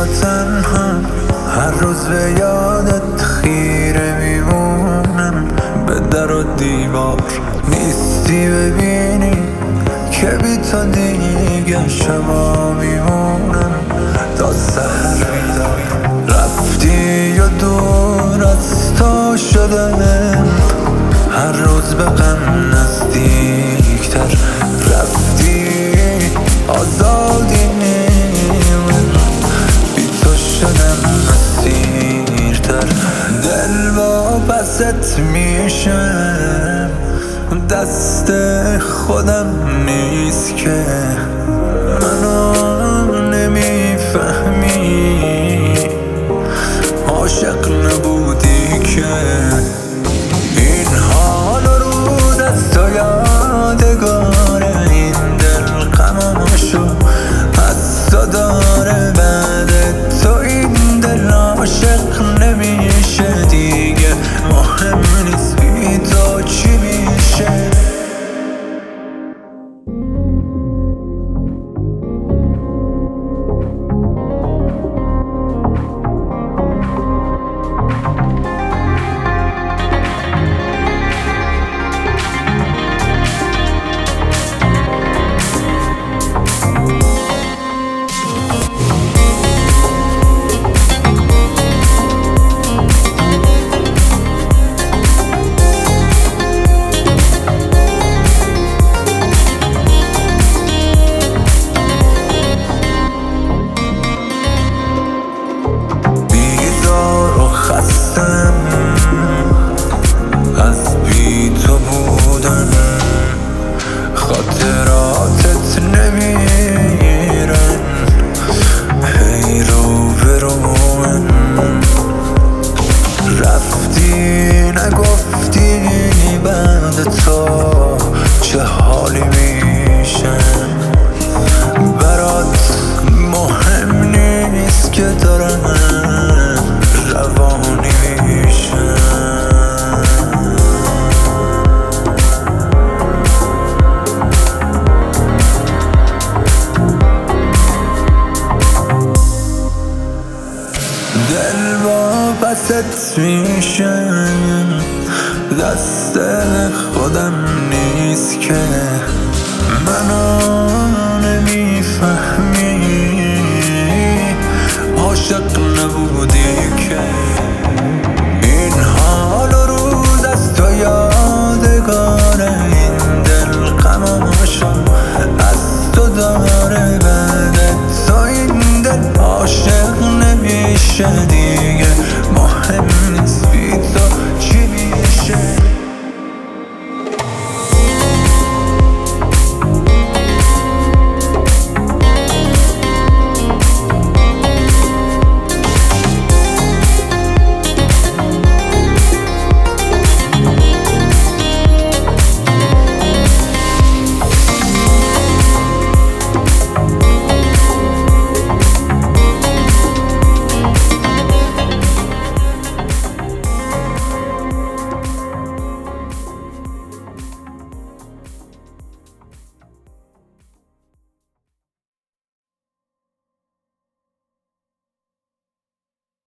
تنها هر روز به یادت خیره میمونم، به در و دیوار نیستی ببینی که بی تو دیگه شبا میمونم تا سحر بیدار. رفتی و دور از تو شدم، هر روز به غم نزدیکتر رفتی، آزادی من بی تو شدم اسیرتر. دل با پست میشم، دست خودم نیست که منو نمیفهمی، عاشق نبودی که این حال و روز از تو یادگاره، این دل غماشو از تو داره، بعد تو این دل عاشق نمیشه دیگه، مهم نیست بی تو چی میشه. از بی تو بودن خاطراتت نمیرن، هی رو برو من رفتی نگفتی بعد تو چه حالی میشن، برات مهم نیست که دارن روانی میشن. دل با پست میشم، دست خودم نیست که منو نمیفهمی، عاشق نبودی که این حال و روز از تو یادگاره، این دل غماشو از تو داره، بعد تو این دل عاشق نمیشه.